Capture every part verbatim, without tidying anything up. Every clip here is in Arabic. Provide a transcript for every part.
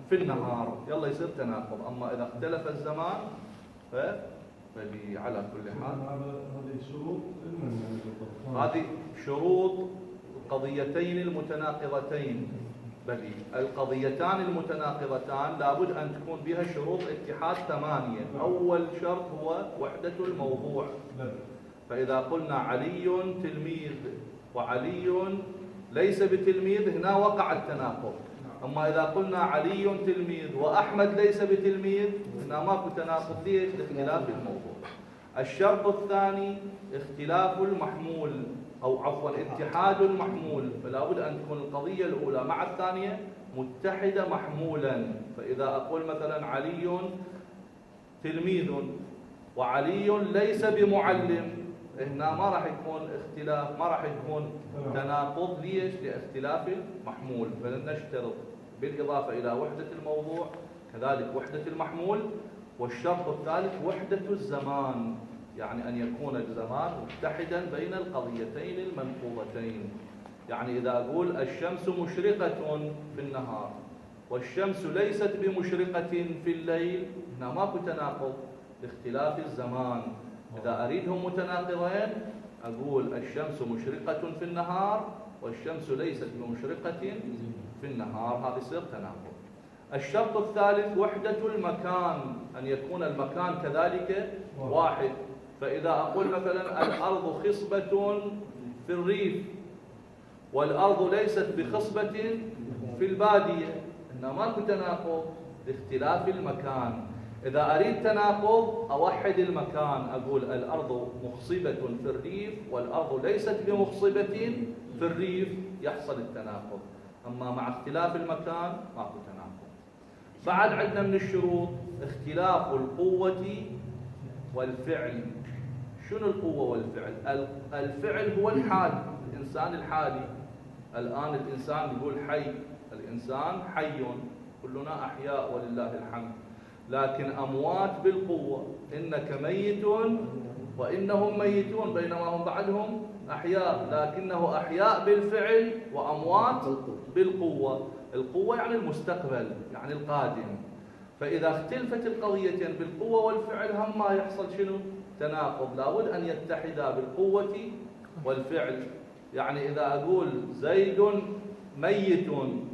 في النهار يلا يصير تناقض. أما إذا اختلف الزمان ف فدي على كل حال. هذه شروط هذه شروط القضيتين المتناقضتين. بلي القضيتان المتناقضتان لابد أن تكون بها شروط اتحاد ثمانية. أول شرط هو وحدة الموضوع. فإذا قلنا علي تلميذ وعلي ليس بتلميذ هنا وقع التناقض. أما إذا قلنا علي تلميذ وأحمد ليس بتلميذ هنا ماكو تناقض. ليش؟ لاختلاف الموضوع. الشرط الثاني اختلاف المحمول أو عفوا اتحاد المحمول. فلا بد أن تكون القضية الأولى مع الثانية متحدة محمولا. فإذا أقول مثلا علي تلميذ وعلي ليس بمعلم هنا ما راح يكون اختلاف، ما راح يكون تناقض. ليش؟ لاختلاف المحمول. فلنشترط بالإضافة إلى وحدة الموضوع كذلك وحدة المحمول. والشرط الثالث وحدة الزمان، يعني أن يكون الزمان متحدا بين القضيتين المنقوضتين. يعني إذا أقول الشمس مشرقة في النهار والشمس ليست بمشرقة في الليل هنا ماكو تناقض لاختلاف الزمان. إذا أريدهم متناقضين أقول الشمس مشرقة في النهار والشمس ليست بمشرقة في النهار، هذا يصير تناقض. الشرط الثالث وحدة المكان، أن يكون المكان كذلك واحد. فإذا أقول مثلا الأرض خصبة في الريف والأرض ليست بخصبة في البادية هنا ماكو تناقض لاختلاف المكان. إذا أريد تناقض أوحد المكان أقول الأرض مخصبة في الريف والأرض ليست بمخصبة في الريف، يحصل التناقض. أما مع اختلاف المكان ماكو تناقض. بعد عندنا من الشروط اختلاف القوة والفعل. شنو القوة والفعل؟ الفعل هو الحال، الإنسان الحالي. الآن الإنسان يقول حي، الإنسان حي، كلنا أحياء ولله الحمد. لكن أموات بالقوة، إنك ميت وإنهم ميتون، بينما هم بعدهم أحياء، لكنه أحياء بالفعل وأموات بالقوة. القوة يعني المستقبل، يعني القادم. فإذا اختلفت القضيتين بالقوة والفعل هم ما يحصل شنو؟ تناقض. لابد أن يتحدا بالقوة والفعل. يعني إذا أقول زيد ميت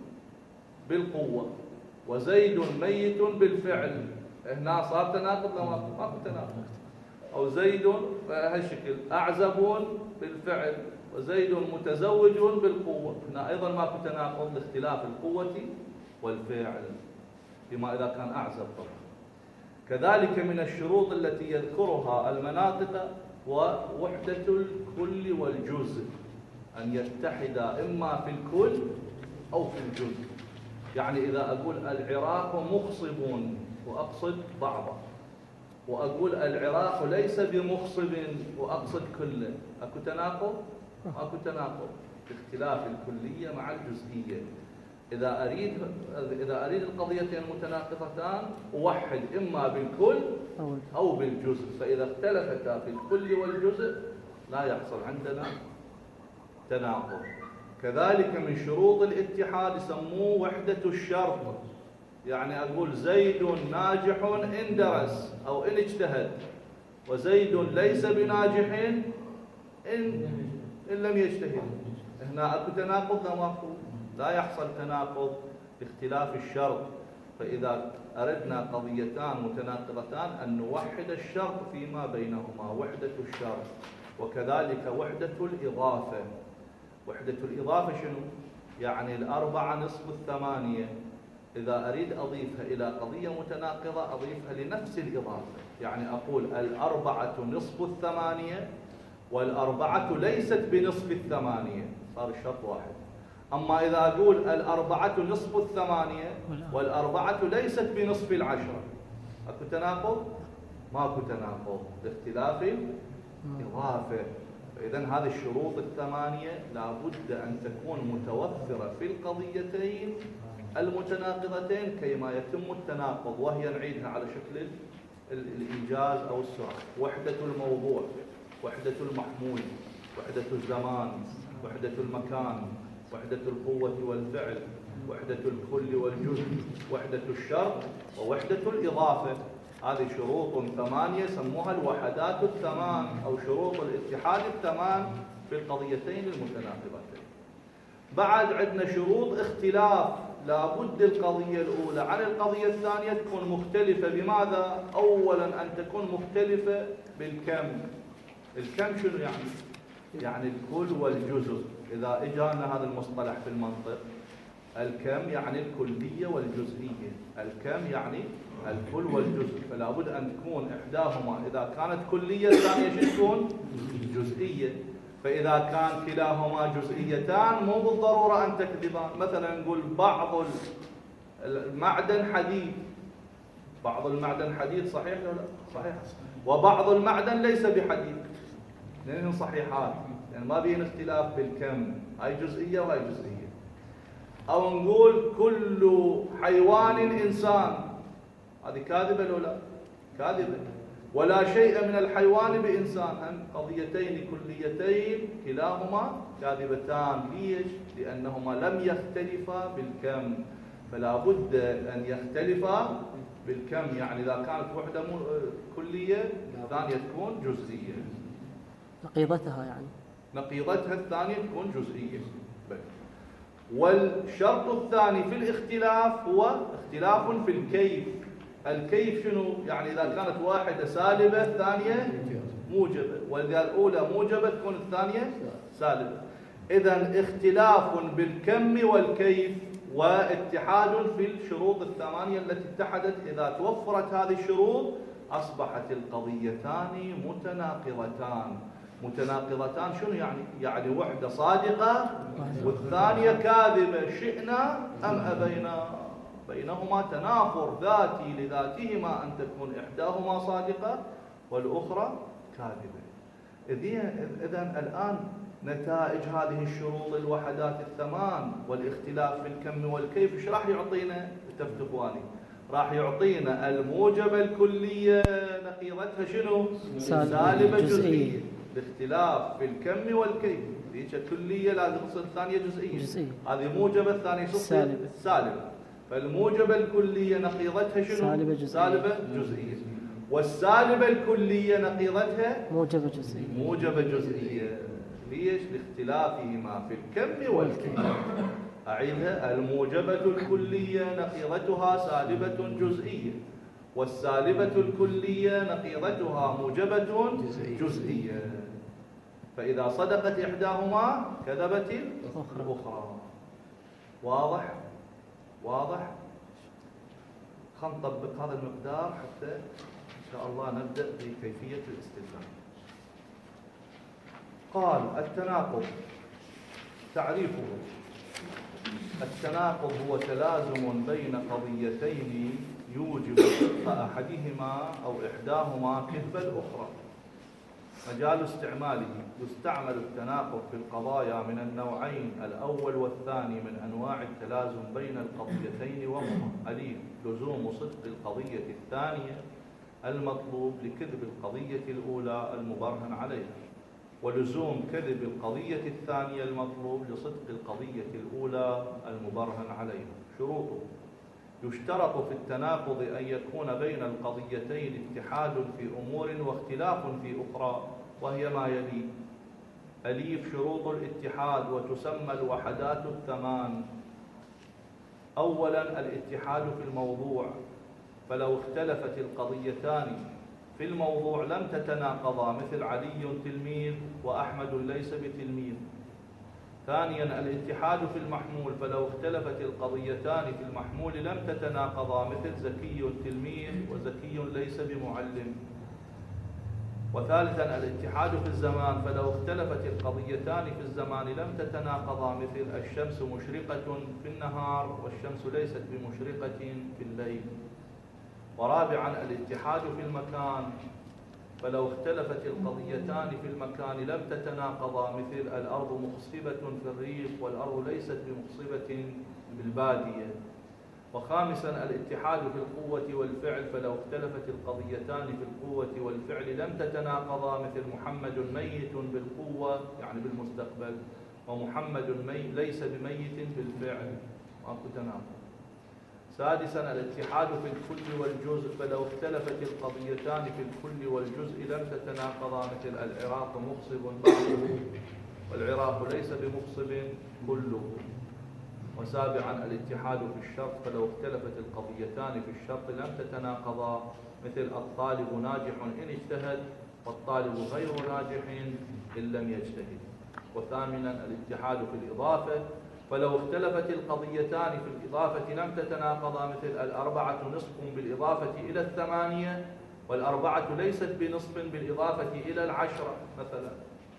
بالقوة وزيد ميت بالفعل هنا صار تناقض لا ماكو تناقض. أو زيد بهالشكل أعزب بالفعل وزيد متزوج بالقوة هنا أيضا ماكو تناقض لاختلاف القوة والفعل فيما إذا كان أعزب طبعا. كذلك من الشروط التي يذكرها المناطق ووحدة الكل والجزء، أن يتحدا إما في الكل أو في الجزء. يعني إذا أقول العراق مخصب وأقصد بعضه، وأقول العراق ليس بمخصب وأقصد كله، أكو تناقض؟ أكو تناقض باختلاف الكلية مع الجزئية. إذا أريد إذا أريد القضيتين متناقضتان أوحد إما بالكل أو بالجزء. فإذا اختلفتا في الكل والجزء لا يحصل عندنا تناقض. كذلك من شروط الاتحاد يسموه وحدة الشرط. يعني أقول زيد ناجح إن درس أو إن اجتهد، وزيد ليس بناجح إن إن لم يجتهد. هنا أكو تناقض لا ماكو؟ لا يحصل تناقض باختلاف الشرط. فإذا أردنا قضيتان متناقضتان أن نوحد الشرط فيما بينهما، وحدة الشرط. وكذلك وحدة الإضافة. وحدة الإضافة شنو؟ يعني الأربعة نصف الثمانية، إذا أريد أضيفها إلى قضية متناقضة أضيفها لنفس الإضافة. يعني أقول الأربعة نصف الثمانية والأربعة ليست بنصف الثمانية، صار الشرط واحد. أما إذا أقول الأربعة نصف الثمانية والأربعة ليست بنصف العشرة، أكو تناقض؟ ماكو تناقض لاختلاف الإضافة. فإذا هذه الشروط الثمانية لابد أن تكون متوفرة في القضيتين المتناقضتين كيما يتم التناقض. وهي نعيدها على شكل الإيجاز أو السؤال: وحدة الموضوع، وحدة المحمول، وحدة الزمان، وحدة المكان، وحدة القوة والفعل، وحدة الكل والجزء، وحدة الشرط، ووحدة الإضافة. هذه شروط ثمانية سموها الوحدات الثمان أو شروط الاتحاد الثمان في القضيتين المتناقضتين. بعد عندنا شروط اختلاف، لابد القضية الأولى عن القضية الثانية تكون مختلفة. بماذا؟ أولا أن تكون مختلفة بالكم. الكم شنو يعني؟ يعني الكل والجزء. إذا إجانا هذا المصطلح في المنطق، الكم يعني الكلية والجزئية. الكم يعني الكل والجزء، فلا بد أن تكون إحداهما إذا كانت كلية الثانية شو تكون؟ جزئية. فإذا كان كلاهما جزئيتان مو بالضرورة أن تكذبان. مثلا نقول بعض المعدن حديد، بعض المعدن حديد، صحيح ولا لا؟ صحيح. وبعض المعدن ليس بحديد، اثنين صحيحات، يعني ما بين اختلاف بالكم، هاي جزئية وهاي جزئية. أو نقول كل حيوان إنسان، هذه كاذبة ولا لا؟ كاذبة. ولا شيء من الحيوان بإنسان، هم قضيتين كليتين كلاهما كاذبتان. ليش؟ لأنهما لم يختلفا بالكم، فلا بد أن يختلفا بالكم. يعني إذا كانت وحدة كلية الثانية تكون جزئية، نقيضتها يعني نقيضتها الثانية تكون جزئية. والشرط الثاني في الاختلاف هو اختلاف في الكيف. الكيف شنو؟ يعني إذا كانت واحدة سالبة الثانية موجبة، وإذا الأولى موجبة تكون الثانية سالبة. إذن اختلاف بالكم والكيف، واتحاد في الشروط الثمانية التي اتحدت. إذا توفرت هذه الشروط أصبحت القضيتان متناقضتان. متناقضتان شنو يعني؟ يعني وحدة صادقة والثانية كاذبة، شئنا أم أبينا. بينهما تنافر ذاتي لذاتهما، أن تكون إحداهما صادقة والأخرى كاذبة. إذن الآن نتائج هذه الشروط الوحدات الثمان والاختلاف في الكم والكيف ايش راح يعطينا؟ تفتقواني راح يعطينا الموجبة الكلية نقيضتها شنو؟ سالبة جزئية. الاختلاف في الكم والكيف، ذيك كلية لازم تصير الثانية جزئية, جزئية. هذه موجبة الثانية تصير سالبة. فالموجبة الكلية نقيضتها شنو؟ سالبة جزئية. سالبة جزئية. والسالبة الكلية نقيضتها موجبة جزئية. موجبة جزئية. ليش؟ لاختلافهما في الكم والكيف. أعيدها: الموجبة الكلية نقيضتها سالبة جزئية، والسالبة الكلية نقيضتها موجبة جزئية. فإذا صدقت إحداهما كذبت الأخرى. واضح؟ واضح؟ خلينا نطبق هذا المقدار حتى إن شاء الله نبدأ بكيفية الاستدلال. قال: التناقض تعريفه: التناقض هو تلازم بين قضيتين يوجب صدق أحدهما أو إحداهما كذب الأخرى. مجال استعماله: يستعمل التناقض في القضايا من النوعين الأول والثاني من أنواع التلازم بين القضيتين، وهما: ألف لزوم صدق القضية الثانية المطلوب لكذب القضية الأولى المبرهن عليها، ولزوم كذب القضية الثانية المطلوب لصدق القضية الأولى المبرهن عليها. شروطه: يشترط في التناقض أن يكون بين القضيتين اتحاد في أمور واختلاف في أخرى، وهي ما يلي: ألف شروط الاتحاد، وتسمى الوحدات الثمان. أولا: الاتحاد في الموضوع، فلو اختلفت القضيتان في الموضوع لم تتناقضا، مثل علي تلميذ وأحمد ليس بتلميذ. ثانيا: الاتحاد في المحمول، فلو اختلفت القضيتان في المحمول لم تتناقضا، مثل زكي تلميذ وزكي ليس بمعلم. وثالثا: الاتحاد في الزمان، فلو اختلفت القضيتان في الزمان لم تتناقضا، مثل الشمس مشرقة في النهار والشمس ليست بمشرقة في الليل. ورابعا: الاتحاد في المكان، فلو اختلفت القضيتان في المكان لم تتناقضا، مثل الأرض مخصبة في الريف والأرض ليست بمخصبة بالبادية. وخامسا: الاتحاد في القوة والفعل، فلو اختلفت القضيتان في القوة والفعل لم تتناقضا، مثل محمد ميت بالقوة يعني بالمستقبل، ومحمد مي ليس بميت بالفعل. ماكو تناقض. سادسا الاتحاد في الكل والجزء، فلو اختلفت القضيتان في الكل والجزء لم تتناقضا، مثل العراق مخصب بعضه والعراق ليس بمخصب كله. وسابعا الاتحاد في الشرط، فلو اختلفت القضيتان في الشرط لم تتناقضا، مثل الطالب ناجح إن اجتهد والطالب غير ناجح إن لم يجتهد. وثامنا الاتحاد في الإضافة، فلو اختلفت القضيتان في الإضافة لم تتناقضا، مثل الأربعة نصف بالإضافة إلى الثمانية والأربعة ليست بنصف بالإضافة إلى العشرة مثلا.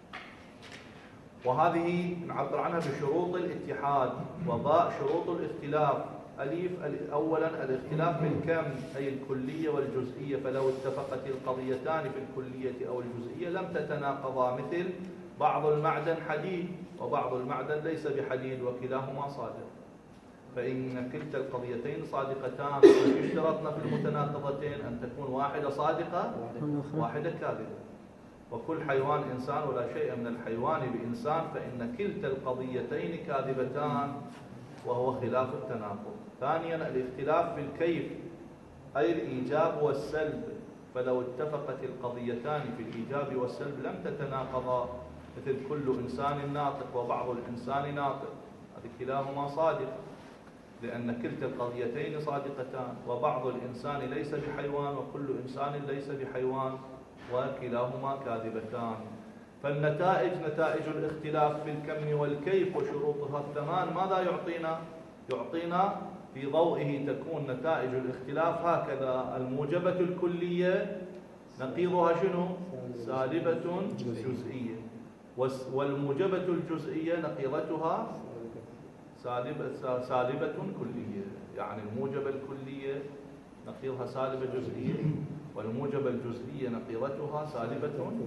وهذه نعبر عنها بشروط الاتحاد. وباء شروط الاختلاف. أليف أولا الاختلاف في الكم أي الكلية والجزئية، فلو اتفقت القضيتان في الكلية أو الجزئية لم تتناقضا، مثل بعض المعدن حديد وبعض المعدن ليس بحديد وكلاهما صادق. فإن كلتا القضيتين صادقتان، اشترطنا في المتناقضتين أن تكون واحدة صادقة واحدة كاذبة. وكل حيوان إنسان ولا شيء من الحيوان بإنسان، فإن كلتا القضيتين كاذبتان وهو خلاف التناقض. ثانيا الاختلاف في الكيف أي الإيجاب والسلب، فلو اتفقت القضيتان في الإيجاب والسلب لم تتناقضا، مثل كل إنسان ناطق وبعض الإنسان ناطق، هذه كلاهما صادق لأن كلتا القضيتين صادقتان. وبعض الإنسان ليس بحيوان وكل إنسان ليس بحيوان وكلاهما كاذبتان. فالنتائج نتائج الاختلاف في الكم والكيف وشروطها الثمان ماذا يعطينا؟ يعطينا في ضوئه تكون نتائج الاختلاف هكذا: الموجبة الكلية نقيضها شنو؟ سالبة جزئية، والموجبة الجزئية نقيضتها سالبة سالبة كلية. يعني الموجبة الكلية نقيضها سالبة جزئية، والموجبة الجزئية نقيضتها سالبة